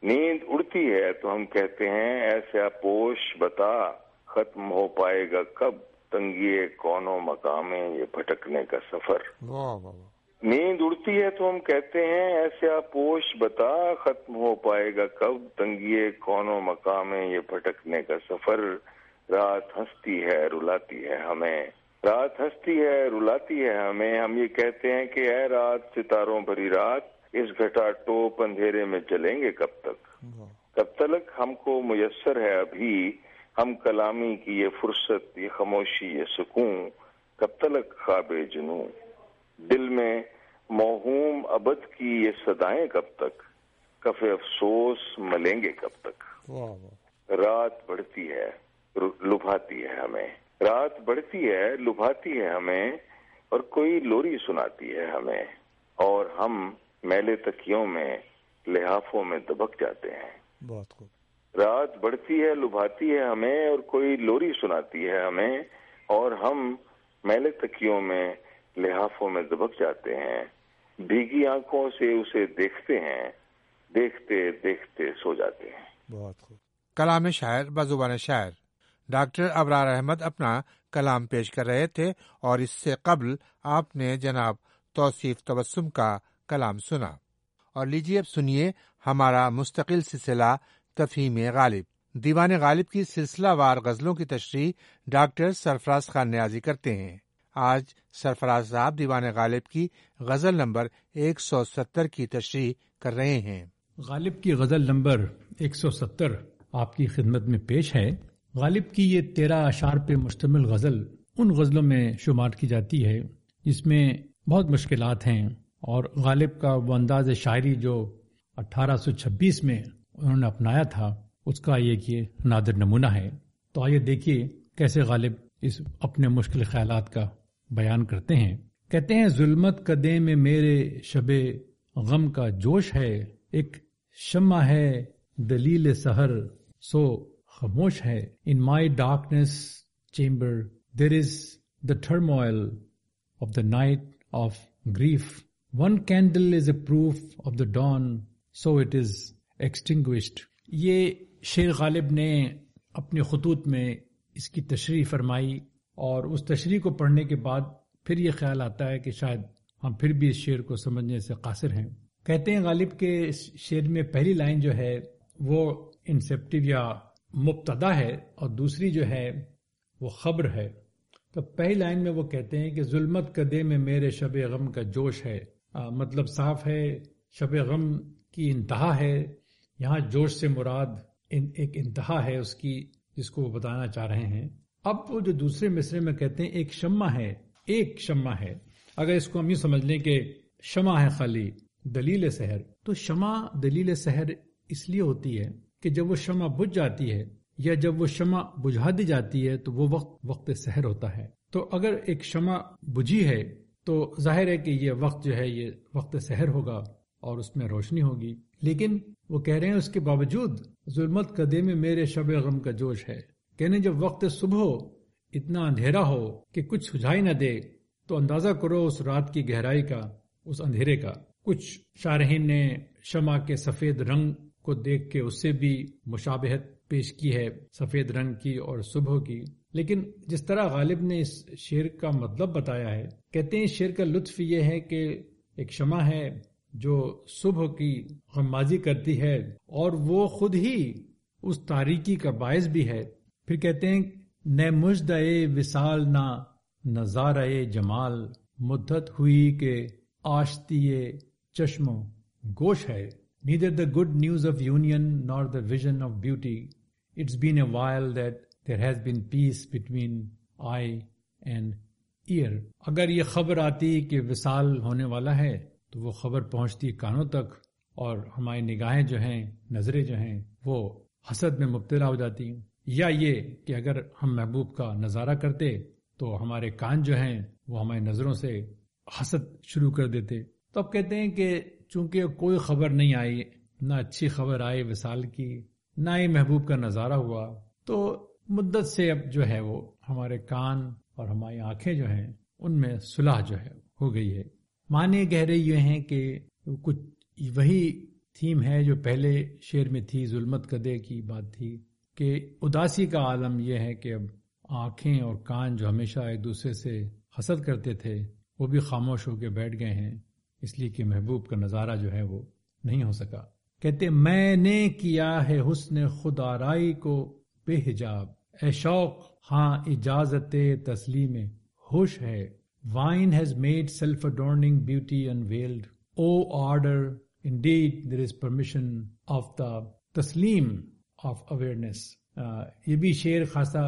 نیند اڑتی ہے تو ہم کہتے ہیں ایسا پوش بتا ختم ہو پائے گا کب تنگیے کون و مقام یہ بھٹکنے کا سفر. واہ واہ. نیند اڑتی ہے تو ہم کہتے ہیں ایسا پوش بتا ختم ہو پائے گا کب تنگیے کون و مقام یہ بھٹکنے کا سفر. رات ہنستی ہے رلاتی ہے ہمیں، رات ہنستی ہے رلاتی ہے ہمیں. ہم یہ کہتے ہیں کہ اے رات ستاروں بھری رات اس گھٹا ٹوپ اندھیرے میں چلیں گے کب تک. کب تک ہم کو میسر ہے ابھی ہم کلامی کی یہ فرصت یہ خاموشی یہ سکون. کب تک خواب جنوں دل میں موہوم ابد کی یہ صدائیں کب تک کف افسوس ملیں گے کب تک. رات بڑھتی ہے لبھاتی ہے ہمیں، رات بڑھتی ہے لبھاتی ہے ہمیں اور کوئی لوری سناتی ہے ہمیں اور ہم میلے تکیوں میں لحافوں میں دبک جاتے ہیں. بہت خوب. رات بڑھتی ہے لبھاتی ہے ہمیں اور کوئی لوری سناتی ہے ہمیں اور ہم میلے تکیوں میں لحافوں میں دبک جاتے ہیں. بھیگی آنکھوں سے اسے دیکھتے ہیں، دیکھتے دیکھتے سو جاتے ہیں. بہت خوب. کلام شاعر بزبان شاعر ڈاکٹر ابرار احمد اپنا کلام پیش کر رہے تھے اور اس سے قبل آپ نے جناب توصیف تبسم کا کلام سنا. اور لیجیے اب سنیے ہمارا مستقل سلسلہ تفہیم غالب. دیوان غالب کی سلسلہ وار غزلوں کی تشریح ڈاکٹر سرفراز خان نیازی کرتے ہیں. آج سرفراز صاحب دیوان غالب کی غزل نمبر 170 کی تشریح کر رہے ہیں. غالب کی غزل نمبر 170 آپ کی خدمت میں پیش ہے. غالب کی یہ 13 اشعار پہ مشتمل غزل ان غزلوں میں شمار کی جاتی ہے جس میں بہت مشکلات ہیں، اور غالب کا وہ انداز شاعری جو 1826 میں انہوں نے اپنایا تھا اس کا ایک یہ نادر نمونہ ہے. تو آئیے دیکھیے کیسے غالب اس اپنے مشکل خیالات کا بیان کرتے ہیں. کہتے ہیں ظلمت قدے میں میرے شب غم کا جوش ہے، ایک شمع ہے دلیل سحر سو خاموش ہے. In my darkness chamber there is the turmoil of the night of grief. One candle is a proof of the dawn, so it is extinguished. یہ شعر غالب نے اپنے خطوط میں اس کی تشریح فرمائی، اور اس تشریح کو پڑھنے کے بعد پھر یہ خیال آتا ہے کہ شاید ہم پھر بھی اس شعر کو سمجھنے سے قاصر ہیں. کہتے ہیں غالب کے اس شعر میں پہلی لائن جو ہے وہ انسیپٹیو یا مبتدا ہے اور دوسری جو ہے وہ خبر ہے. تو پہلی لائن میں وہ کہتے ہیں کہ ظلمت قدے میں میرے شب غم کا جوش ہے. مطلب صاف ہے، شب غم کی انتہا ہے. یہاں جوش سے مراد ایک انتہا ہے اس کی جس کو وہ بتانا چاہ رہے ہیں. اب وہ جو دوسرے مصرے میں کہتے ہیں ایک شمع ہے، ایک شمع ہے. اگر اس کو ہم یہ سمجھ لیں کہ شمع ہے خالی دلیل سحر، تو شمع دلیل سحر اس لیے ہوتی ہے کہ جب وہ شمع بجھ جاتی ہے یا جب وہ شمع بجھا دی جاتی ہے تو وہ وقت سحر ہوتا ہے. تو اگر ایک شمع بجھی ہے تو ظاہر ہے کہ یہ وقت جو ہے یہ وقت سحر ہوگا اور اس میں روشنی ہوگی. لیکن وہ کہہ رہے ہیں اس کے باوجود ظلمت قدے میں میرے شب غم کا جوش ہے. کہنے جب وقت صبح ہو، اتنا اندھیرا ہو کہ کچھ سجھائی نہ دے، تو اندازہ کرو اس رات کی گہرائی کا، اس اندھیرے کا. کچھ شارحین نے شمع کے سفید رنگ کو دیکھ کے اس سے بھی مشابہت پیش کی ہے، سفید رنگ کی اور صبح کی. لیکن جس طرح غالب نے اس شعر کا مطلب بتایا ہے، کہتے ہیں شعر کا لطف یہ ہے کہ ایک شمع ہے جو صبح کی غمازی کرتی ہے اور وہ خود ہی اس تاریکی کا باعث بھی ہے. پھر کہتے ہیں نہ مژدہ وصال نہ نظارہ جمال، مدت ہوئی کہ آشتی چشم و گوش ہے. Neither the good news of union nor the vision of beauty. It's been a while that there has been peace between eye and ear. اگر یہ خبر آتی کہ وصال ہونے والا ہے تو وہ خبر پہنچتی کانوں تک اور ہماری نگاہیں جو ہیں، نظریں جو ہیں وہ حسد میں مبتلا ہو جاتی ہیں. یا یہ کہ اگر ہم محبوب کا نظارہ کرتے تو ہمارے کان جو ہیں وہ ہماری نظروں سے حسد شروع کر دیتے. تو اب کہتے ہیں کہ چونکہ کوئی خبر نہیں آئی، نہ اچھی خبر آئی وصال کی، نہ ہی محبوب کا نظارہ ہوا، تو مدت سے اب جو ہے وہ ہمارے کان اور ہماری آنکھیں جو ہیں ان میں صلح جو ہے ہو گئی ہے. معنی گہرے یہ ہیں کہ کچھ وہی تھیم ہے جو پہلے شعر میں تھی، ظلمت کدے کی بات تھی کہ اداسی کا عالم یہ ہے کہ اب آنکھیں اور کان جو ہمیشہ ایک دوسرے سے حسد کرتے تھے وہ بھی خاموش ہو کے بیٹھ گئے ہیں، اس لیے کہ محبوب کا نظارہ جو ہے وہ نہیں ہو سکا. کہتے میں نے کیا ہے حسن خود آرائی کو بے حجاب، اے شوق ہاں اجازت تسلیم ہوش ہے. Wine has made self-adorning beauty unveiled. Oh order, indeed there is permission of the taslim of awareness. یہ بھی شعر خاصا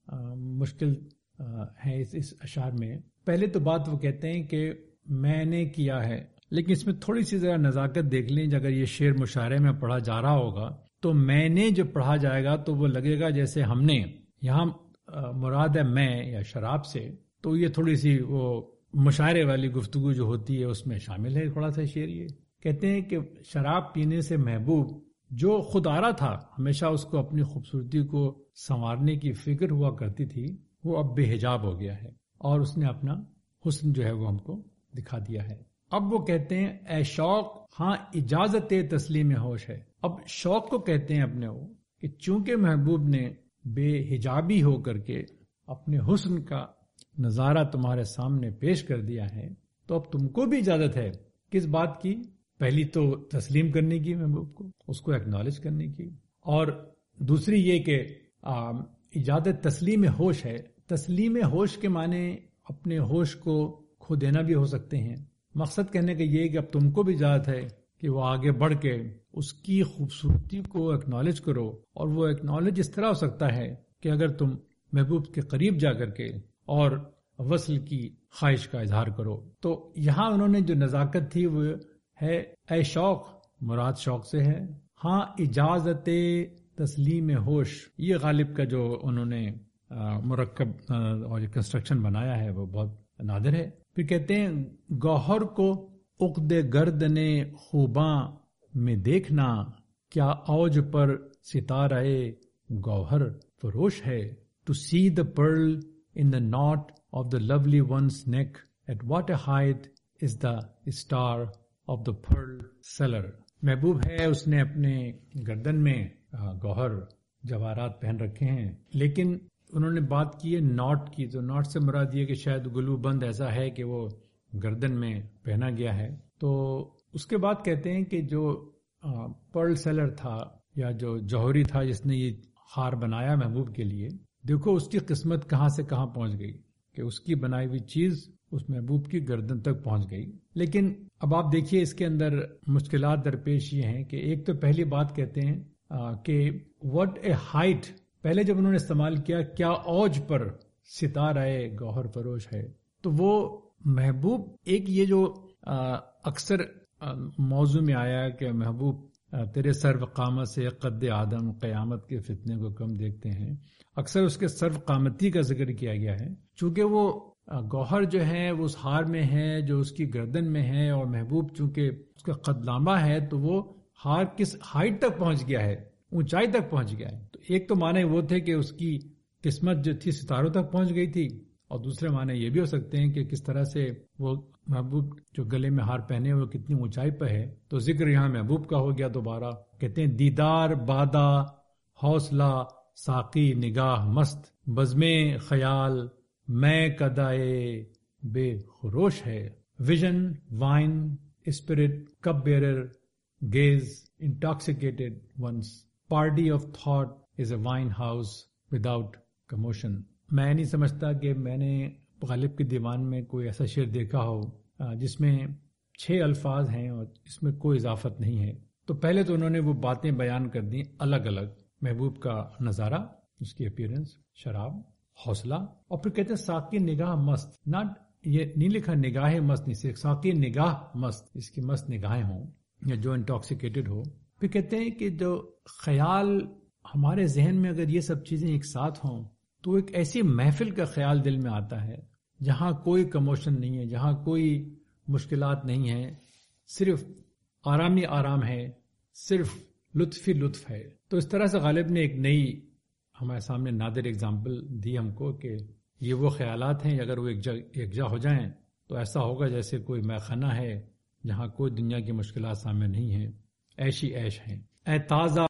مشکل ہے اس اشعار میں. پہلے تو بات وہ کہتے ہیں کہ میں نے کیا ہے، لیکن اس میں تھوڑی سی ذرا نزاکت دیکھ لیں. اگر یہ شعر مشاعرے میں پڑھا جا رہا ہوگا تو میں نے جو پڑھا جائے گا تو وہ لگے گا جیسے ہم نے. یہاں مراد ہے میں یا شراب سے، تو یہ تھوڑی سی وہ مشاعرے والی گفتگو جو ہوتی ہے اس میں شامل ہے تھوڑا سا شعر. یہ کہتے ہیں کہ شراب پینے سے محبوب جو خود آرا تھا، ہمیشہ اس کو اپنی خوبصورتی کو سنوارنے کی فکر ہوا کرتی تھی، وہ اب بے حجاب ہو گیا ہے اور اس نے اپنا حسن جو ہے وہ ہم کو دکھا دیا ہے. اب وہ کہتے ہیں اے شوق ہاں اجازت تسلیم ہوش ہے. اب شوق کو کہتے ہیں اپنے وہ کہ چونکہ محبوب نے بے حجابی ہو کر کے اپنے حسن کا نظارہ تمہارے سامنے پیش کر دیا ہے، تو اب تم کو بھی اجازت ہے کس بات کی؟ پہلی تو تسلیم کرنے کی محبوب کو، اس کو ایکنالج کرنے کی، اور دوسری یہ کہ اجازت تسلیم ہوش ہے. تسلیم ہوش کے معنی اپنے ہوش کو کھو دینا بھی ہو سکتے ہیں. مقصد کہنے کا یہ کہ اب تم کو بھی اجازت ہے کہ وہ آگے بڑھ کے اس کی خوبصورتی کو ایکنالج کرو، اور وہ ایکنالج اس طرح ہو سکتا ہے کہ اگر تم محبوب کے قریب جا کر کے اور وصل کی خواہش کا اظہار کرو. تو یہاں انہوں نے جو نزاکت تھی وہ ہے اے شوق، مراد شوق سے ہے. ہاں اجازت تسلیم ہوش، یہ غالب کا جو انہوں نے مرکب اور کنسٹرکشن بنایا ہے وہ بہت نادر ہے. پھر کہتے ہیں گوہر کو عقد گردن خوباں میں دیکھنا، کیا اوج پر ستارہ گوہر فروش ہے. To see the pearl in the knot of the lovely one's neck, at what a height is the star of the pearl seller. محبوب ہے، اس نے اپنے گردن میں گوہر جواہرات پہن رکھے ہیں، لیکن انہوں نے بات کی ہے ناٹ کی. تو ناٹ سے مراد یہ کہ شاید گلو بند ایسا ہے کہ وہ گردن میں پہنا گیا ہے. تو اس کے بعد کہتے ہیں کہ جو پرل سیلر تھا یا جو جوہری تھا جس نے یہ ہار بنایا محبوب کے لیے، دیکھو اس کی قسمت کہاں سے کہاں پہنچ گئی کہ اس کی بنائی ہوئی چیز اس محبوب کی گردن تک پہنچ گئی. لیکن اب آپ دیکھیے اس کے اندر مشکلات درپیش یہ ہیں کہ ایک تو پہلی بات کہتے ہیں کہ what a height، پہلے جب انہوں نے استعمال کیا اوج پر ستارہ گوہر فروش ہے، تو وہ محبوب ایک یہ جو اکثر موضوع میں آیا کہ محبوب تیرے سرو قامت سے قد آدم قیامت کے فتنے کو کم دیکھتے ہیں، اکثر اس کے سرو قامتی کا ذکر کیا گیا ہے. چونکہ وہ گوہر جو ہے وہ اس ہار میں ہے جو اس کی گردن میں ہے، اور محبوب چونکہ اس کا قد لمبا ہے تو وہ ہار کس ہائٹ تک پہنچ گیا ہے، اونچائی تک پہنچ گیا ہے. تو ایک تو معنی وہ تھے کہ اس کی قسمت جو تھی ستاروں تک پہنچ گئی تھی، اور دوسرے معنی یہ بھی ہو سکتے ہیں کہ کس طرح سے وہ محبوب جو گلے میں ہار پہنے وہ کتنی اونچائی پہ ہے. تو ذکر یہاں محبوب کا ہو گیا دوبارہ. کہتے ہیں دیدار بادہ حوصلہ ساقی نگاہ مست، بزمے خیال میں کدائے بے خروش ہے. Vision wine spirit cup bearer gets intoxicated once, party of thought is a wine house without commotion. میں نہیں سمجھتا کہ میں نے غالب کے دیوان میں کوئی ایسا شعر دیکھا ہو جس میں 6 الفاظ ہیں اور اس میں کوئی اضافت نہیں ہے. تو پہلے تو انہوں نے وہ باتیں بیان کر دیں الگ الگ، محبوب کا نظارہ، اس کی اپیرنس، شراب، حوصلہ، اور پھر کہتے ہیں ساقی نگاہ مست. ناٹ یہ نہیں لکھا نگاہ مست، نہیں، صرف ساقی نگاہ مست، اس کی مست نگاہیں ہوں یا جو انٹاکسیکیٹڈ ہو. پھر کہتے ہیں کہ جو خیال ہمارے ذہن میں اگر یہ سب چیزیں ایک ساتھ ہوں تو ایک ایسی محفل کا خیال دل میں آتا ہے جہاں کوئی کموشن نہیں ہے، جہاں کوئی مشکلات نہیں ہے، صرف آرامی آرام ہے، صرف لطف ہی لطف ہے. تو اس طرح سے غالب نے ایک نئی ہمارے سامنے نادر اگزامپل دی ہم کو کہ یہ وہ خیالات ہیں اگر وہ یکجا ہو جائیں تو ایسا ہوگا جیسے کوئی میخانہ ہے جہاں کوئی دنیا کی مشکلات سامنے نہیں ہیں. ایشی ایش ہیں۔ اے تازہ